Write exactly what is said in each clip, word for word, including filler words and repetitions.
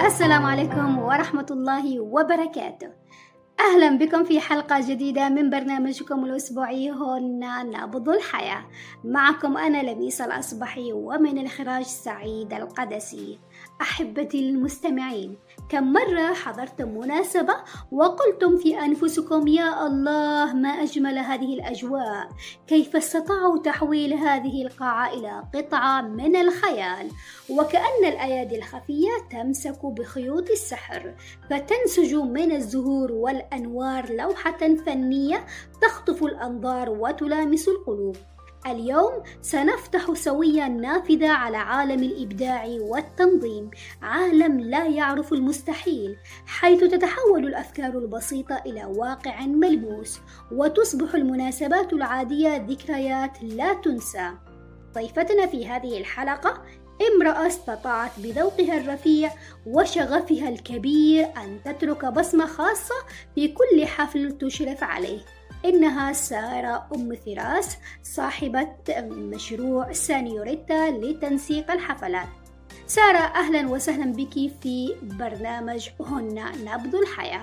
السلام عليكم ورحمة الله وبركاته. أهلا بكم في حلقة جديدة من برنامجكم الأسبوعي هنا نبض الحياة. معكم أنا لميس الأصبحي ومن الإخراج سعيد القدسي. أحبتي المستمعين، كم مرة حضرتم مناسبة وقلتم في أنفسكم يا الله ما أجمل هذه الأجواء، كيف استطاعوا تحويل هذه القاعة إلى قطعة من الخيال، وكأن الأيادي الخفية تمسك بخيوط السحر فتنسج من الزهور والأنوار لوحة فنية تخطف الأنظار وتلامس القلوب. اليوم سنفتح سويا نافذة على عالم الإبداع والتنظيم، عالم لا يعرف المستحيل، حيث تتحول الأفكار البسيطة إلى واقع ملموس وتصبح المناسبات العادية ذكريات لا تنسى. ضيفتنا في هذه الحلقة امرأة استطاعت بذوقها الرفيع وشغفها الكبير أن تترك بصمة خاصة في كل حفل تشرف عليه. إنها سارة أم فراس، صاحبة مشروع سانيوريتا لتنسيق الحفلات. سارة، أهلا وسهلا بك في برنامج هنا نبض الحياة.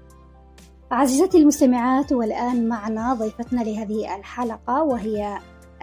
عزيزتي المستمعات، والآن معنا ضيفتنا لهذه الحلقة وهي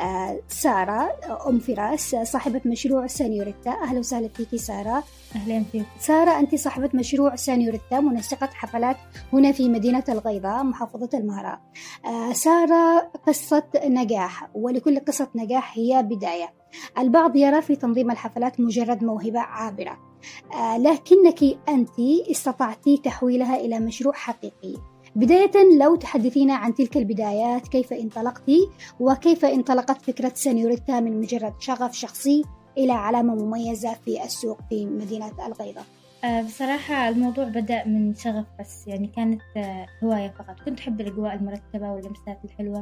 سارة أم فراس، صاحبة مشروع سانيوريتا. أهلا وسهلا فيك سارة. أهلا فيك سارة، أنت صاحبة مشروع سانيوريتا، منسقة حفلات هنا في مدينة الغيضاء محافظة المهراء. آه سارة، قصة نجاح، ولكل قصة نجاح هي بداية. البعض يرى في تنظيم الحفلات مجرد موهبة عابرة، آه لكنك أنت استطعتي تحويلها إلى مشروع حقيقي. بداية، لو تحدثينا عن تلك البدايات، كيف انطلقتي وكيف انطلقت فكرة سانيوريتا من مجرد شغف شخصي إلى علامة مميزة في السوق في مدينة الغيضاء؟ أه بصراحة الموضوع بدأ من شغف، بس يعني كانت أه هواية فقط. كنت أحب الأجواء المرتبة واللمسات الحلوة،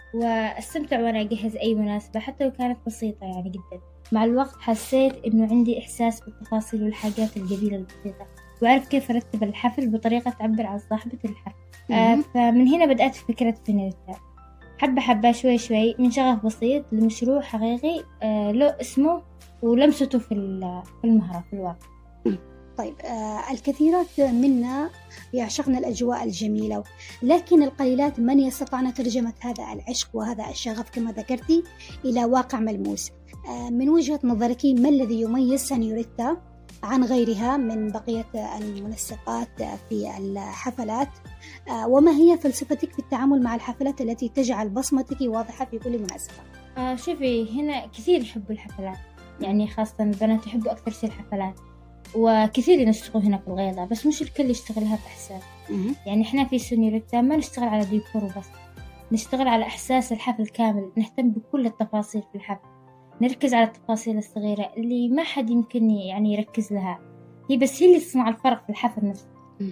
واستمتع وأنا أجهز أي مناسبة حتى لو كانت بسيطة يعني جدا. مع الوقت حسيت إنه عندي إحساس بالتفاصيل والحاجات الجميلة البسيطة، وأعرف كيف أرتب الحفل بطريقة تعبر عن صاحبة الحفل. أه فمن هنا بدأت فكرة سانيوريتا، حبة حبة شوي شوي، من شغف بسيط لمشروع حقيقي أه له اسمه ولمسته في في المهرة في الواقع. طيب، آه الكثيرات منا يعشقن الأجواء الجميلة، لكن القليلات من يستطعن ترجمة هذا العشق وهذا الشغف كما ذكرتي إلى واقع ملموس. آه من وجهة نظرك، ما الذي يميز سانيوريتا عن غيرها من بقية المنسقات في الحفلات؟ آه وما هي فلسفتك في التعامل مع الحفلات التي تجعل بصمتك واضحة في كل مناسبة؟ آه شوفي، هنا كثير يحبوا الحفلات، يعني خاصة البنات يحبوا أكثر شيء الحفلات، وكثير يشتغلوا هنا في الغيضاء، بس مش الكل يشتغلها بإحساس. يعني إحنا في سانيوريتا ما نشتغل على ديكور وبس، نشتغل على إحساس الحفل كامل، نهتم بكل التفاصيل في الحفل، نركز على التفاصيل الصغيرة اللي ما حد يمكن يعني يركز لها، هي بس هي اللي تصنع الفرق في الحفل نفسه.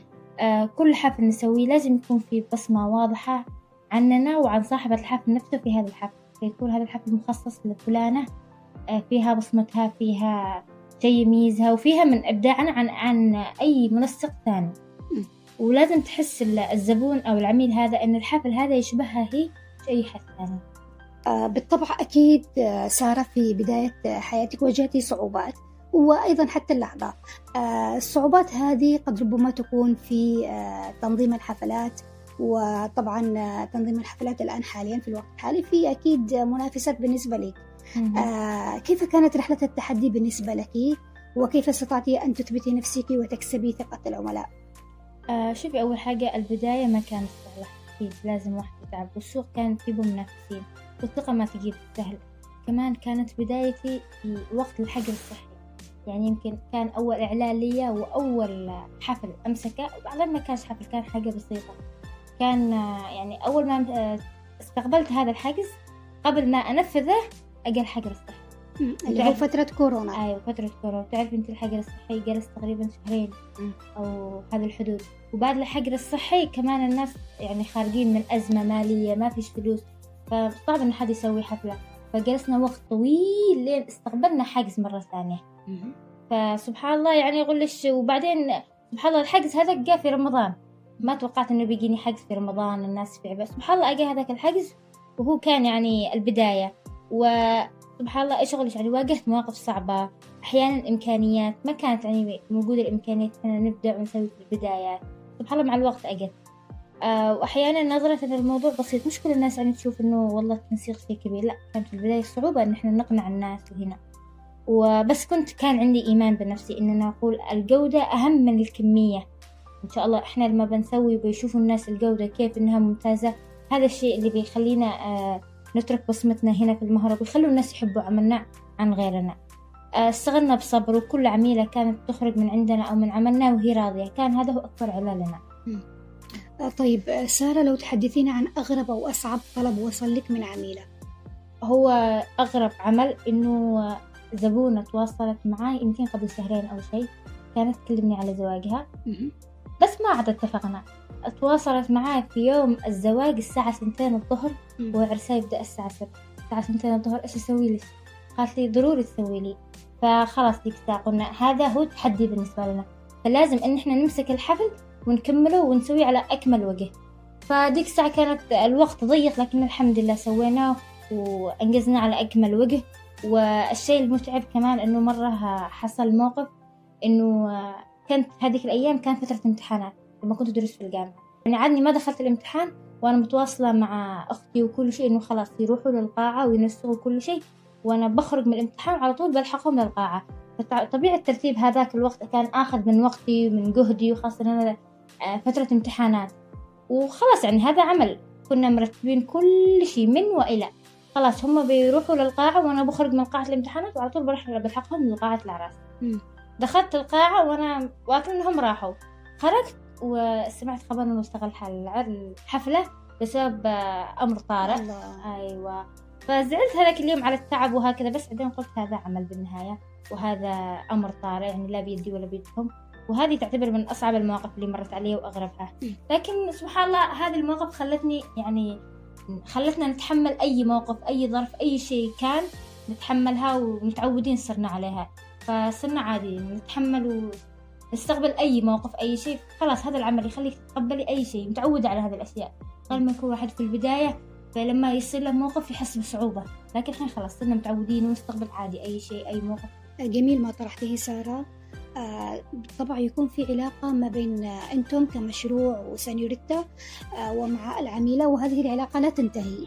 آه كل حفل نسويه لازم يكون فيه بصمة واضحة عننا وعن صاحبة الحفل نفسه في هذا الحفل، فيكون هذا الحفل مخصص لفلانة، آه فيها بصمتها، فيها شيء يميزها، وفيها من إبداعنا عن عن أي منسق ثاني. ولازم تحس الزبون أو العميل هذا إن الحفل هذا يشبهها هي أي حد ثاني. آه بالطبع أكيد. آه سارة، في بداية حياتك واجهتي صعوبات، وأيضا حتى اللحظة. آه الصعوبات هذه قد ربما تكون في آه تنظيم الحفلات، وطبعا آه تنظيم الحفلات الآن حاليا في الوقت الحالي في أكيد منافسات بالنسبة لك. آه كيف كانت رحلة التحدي بالنسبة لك، وكيف استطعتي أن تثبتي نفسك وتكسبي ثقة العملاء؟ آه شوفي، أول حاجة البداية ما كانت سهلة، أكيد لازم واحد يتعب، والسوق كان فيه منافسين، والثقة ما تجي بالسهل. كمان كانت بدايتي في وقت الحجر الصحي، يعني يمكن كان أول إعلان لي وأول حفل أمسكه، وبعدين ما كانش حفل، كان حاجة بسيطة. كان يعني أول ما استقبلت هذا الحجز قبل ما أنفذه أجل حجر الصحي اللي هو فترة كورونا. أيوة فترة كورونا. تعرف أنت الحجر الصحي جلس تقريبا شهرين أو هذا الحدود، وبعد الحجر الصحي كمان الناس يعني خارجين من أزمة مالية، ما فيش فلوس، فصعب إن حد يسوي حفلة، فجلسنا وقت طويل لين استقبلنا حجز مرة ثانية. فسبحان الله يعني يقولش، وبعدين سبحان الله الحجز هذا جاء في رمضان، ما توقعت إنه بيجيني حجز في رمضان الناس في عباس. سبحان الله أجا هذاك الحجز، وهو كان يعني البداية. وسبحان الله إيش شغلش، يعني واجهت مواقف صعبة، أحيانا الإمكانيات ما كانت يعني موجودة، الإمكانيات إحنا نبدأ ونسوي في البدايات، سبحان الله مع الوقت أجل. آه وأحيانا نظرة أن الموضوع بسيط، مش كل الناس يعني تشوف إنه والله التنسيق شيء كبير، لا كانت في البداية صعوبة إن إحنا نقنع الناس وهنا. وبس كنت كان عندي إيمان بنفسي إن أنا أقول الجودة أهم من الكمية. إن شاء الله إحنا لما بنسوي بيشوفوا الناس الجودة كيف إنها ممتازة، هذا الشيء اللي بيخلينا آه نترك بصمتنا هنا في المهرة، ويخلوا الناس يحبوا عملنا عن غيرنا. آه اشتغلنا بصبر، وكل عميلة كانت تخرج من عندنا أو من عملنا وهي راضية، كان هذا هو أكبر علة لنا. طيب سارة، لو تحدثينا عن أغرب أو أصعب طلب وصل لك من عميلة. هو أغرب عمل إنه زبونة تواصلت معاي يمكن قبل شهرين أو شيء، كانت تكلمني على زواجها بس ما عاد اتفقنا. تواصلت معاي في يوم الزواج الساعة سنتين الظهر، وعرسها يبدأ الساعة ستة، الساعة سنتين الظهر إيش أسوي لك؟ قالت لي ضروري تسوي لي. فخلاص ديك الساعة قلنا هذا هو تحدي بالنسبة لنا، فلازم إن إحنا نمسك الحفل ونكمله ونسويه على أكمل وجه. فديك الساعة كانت الوقت ضيق، لكن الحمد لله سويناه وأنجزنا على أكمل وجه. والشيء المتعب كمان إنه مرة حصل موقف إنه كانت هذيك الأيام كانت فترة امتحانات لما كنت أدرس في الجامعة، يعني عادني ما دخلت الامتحان وأنا متواصلة مع أختي وكل شيء إنه خلاص يروحوا للقاعة وينسقوا كل شيء، وأنا بخرج من الامتحان على طول بلحقهم للقاعة. فطبيعة الترتيب هذاك الوقت كان آخذ من وقتي ومن جهدي، وخاصة أنا فترة امتحانات وخلاص يعني هذا عمل كنا مرتبين كل شيء من وإلى. خلاص هم بيروحوا للقاعة وأنا بخرج من قاعة الامتحانات وعلى طول بروح بلحقهم لقاعة الأعراس. دخلت القاعة وأنا وأكنهم راحوا، خرجت وسمعت خبر إنه استغل الحفلة بسبب أمر طارئ. أيوة، فزعلت هذاك اليوم على التعب وهكذا، بس بعدين قلت هذا عمل بالنهاية وهذا أمر طارئ، يعني لا بيدي ولا بيدهم. وهذه تعتبر من أصعب المواقف اللي مرت علي وأغربها. لكن سبحان الله هذه المواقف خلتني يعني خلتنا نتحمل أي موقف، أي ظرف، أي شيء كان نتحملها ومتعودين صرنا عليها، فصرنا عادي نتحمل ونستقبل أي موقف أي شيء. خلاص هذا العمل يخليك تتقبلي أي شيء، متعودة على هذه الأشياء. قبل ما يكون واحد في البداية فلما يصير له موقف يحس بصعوبة، لكن الحين خلاص صرنا متعودين ونستقبل عادي أي شيء أي موقف. جميل ما طرحته سارة. آه بالطبع يكون في علاقة ما بين آه أنتم كمشروع وسانيوريتا آه ومع العميلة، وهذه العلاقة لا تنتهي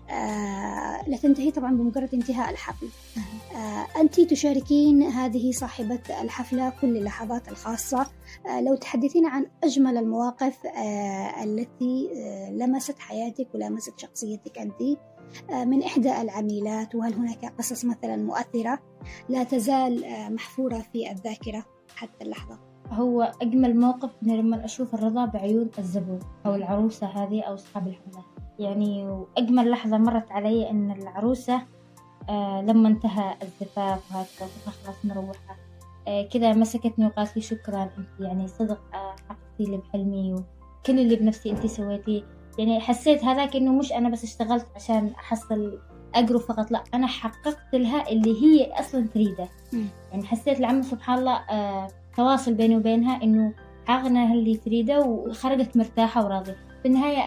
آه لا تنتهي طبعا بمجرد انتهاء الحفل. آه أنت تشاركين هذه صاحبة الحفلة كل اللحظات الخاصة. آه لو تحدثين عن أجمل المواقف آه التي آه لمست حياتك ولمست شخصيتك أنت من إحدى العميلات، وهل هناك قصص مثلا مؤثرة لا تزال محفورة في الذاكرة حتى اللحظة؟ هو أجمل موقف إن لما أشوف الرضا بعيون الزبون أو العروسة هذه أو أصحاب الحفلة، يعني وأجمل لحظة مرت علي إن العروسة آه لما انتهى الزفاف وهكذا خلاص مروحة آه كذا مسكتني وقالت لي شكرا أنت، يعني صدق آه حققتي لي بحلمي وكل اللي بنفسي أنت سويتي. يعني حسيت هذاك إنه مش أنا بس اشتغلت عشان أحصل أجر فقط، لا أنا حققت لها اللي هي أصلا تريده. م. يعني حسيت العمل سبحان الله آه تواصل بيني وبينها إنه حققنا اللي تريده وخرجت مرتاحة وراضية. في النهاية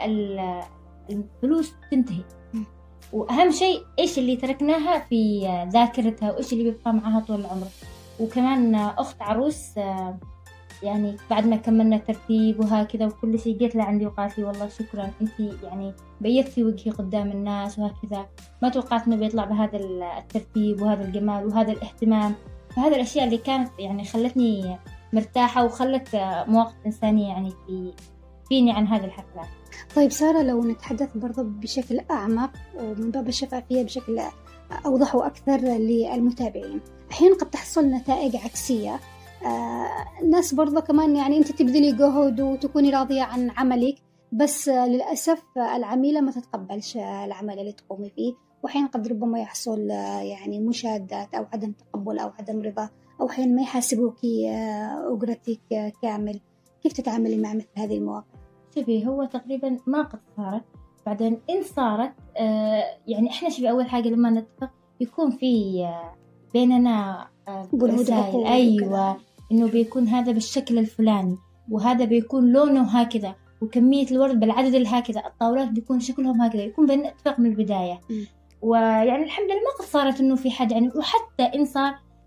الفلوس تنتهي، م. وأهم شيء إيش اللي تركناها في ذاكرتها وإيش اللي بيبقى معها طول العمر. وكمان أخت عروس آه يعني بعد ما كملنا ترتيب وهكذا وكل شيء جيت لعندي وقالت لي والله شكرا انتي يعني بيضتي وجهي قدام الناس وهكذا، ما توقعت انه بيطلع بهذا الترتيب وهذا الجمال وهذا الاهتمام. فهذا الاشياء اللي كانت يعني خلتني مرتاحة وخلت مواقف انسانية يعني في فيني عن هذه الحفلات. طيب سارة، لو نتحدث برضه بشكل اعمق ومن باب الشفافية بشكل اوضح واكثر للمتابعين، احيانا قد تحصل نتائج عكسية. آه، الناس برضه كمان يعني أنت تبذلي جهد وتكوني راضية عن عملك، بس آه، للأسف آه، العميلة ما تتقبلش آه، العمل اللي تقومي فيه، وحين قد ربما يحصل آه، يعني مشادات أو عدم تقبل أو عدم رضا، أو حين ما يحاسبوكي آه، أجرتك آه، كامل. كيف تتعاملي مع مثل هذه المواقف؟ شوفي، هو تقريبا ما قد صارت، بعدين إن صارت آه، يعني إحنا شوفي أول حاجة لما نتفق يكون في آه، بيننا آه، رسائل. أيوة، إنه بيكون هذا بالشكل الفلاني وهذا بيكون لونه هكذا وكمية الورد بالعدد الهكذا، الطاولات بيكون شكلهم هكذا، يكون بيننا اتفاق من البداية. م. ويعني الحمد لله ما قد صارت إنه في حد يعني، وحتى إن صار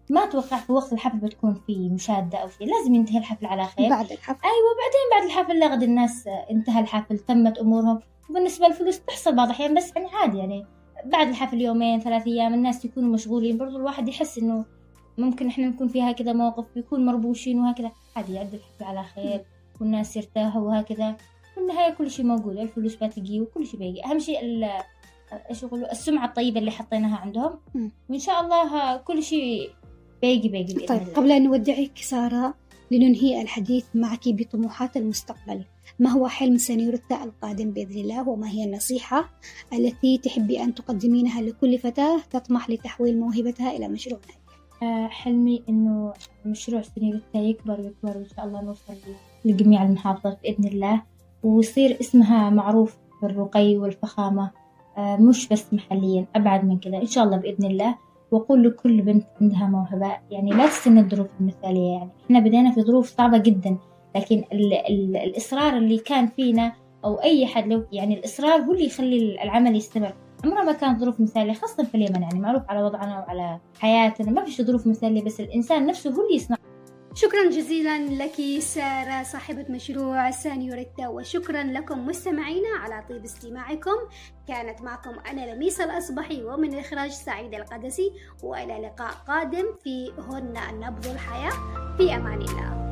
ما أتوقع في وقت الحفل بتكون في مشادة أو شيء، لازم ينتهي الحفل على خير. بعد الحفل أيوة، بعدين بعد الحفل لغد الناس انتهى الحفل، تمت أمورهم. وبالنسبة للفلوس تحصل بعض الأحيان، بس يعني عادي، يعني بعد الحفل يومين ثلاث أيام الناس يكونوا مشغولين، برضو الواحد يحس إنه ممكن إحنا نكون فيها كذا موقف يكون مربوشين وهكذا، عادي يعد الحفل على خير والناس يرتاحوا وهكذا. في النهاية كل شيء موجود، الفلوس بتجي وكل شيء بيجي. أهم شيء إيش يقولوا السمعة الطيبة اللي حطيناها عندهم، وإن شاء الله كل شيء بيجي بيجي بإذن طيب الله. قبل أن نودعك سارة لننهي الحديث معك بطموحات المستقبل، ما هو حلم سنيورتا القادم بإذن الله، وما هي النصيحة التي تحبي أن تقدمينها لكل فتاة تطمح لتحويل موهبتها إلى مشروع ناجح؟ حلمي إنه مشروع سنيورتا يكبر ويكبر، وإن شاء الله نوصل لجميع المحافظات بإذن الله، ويصير اسمها معروف بالرقي والفخامة، مش بس محليا، أبعد من كذا إن شاء الله بإذن الله. وأقول لكل بنت عندها موهبة يعني لا تستنى الظروف المثالية، يعني إحنا بدينا في ظروف صعبة جدا، لكن ال ال الإصرار اللي كان فينا أو أي حد لو يعني الإصرار هو اللي يخلي العمل يستمر. عمرها ما كانت ظروف مثالية، خاصة في اليمن يعني معروف على وضعنا وعلى حياتنا ما فيش ظروف مثالية، بس الإنسان نفسه هو اللي يصنع. شكرا جزيلا لك سارة صاحبة مشروع سانيورتا، وشكرا لكم مستمعينا على طيب استماعكم. كانت معكم أنا لميس الأصبحي، ومن إخراج سعيد القدسي، وإلى لقاء قادم في هن نبض الحياة. في أمان الله.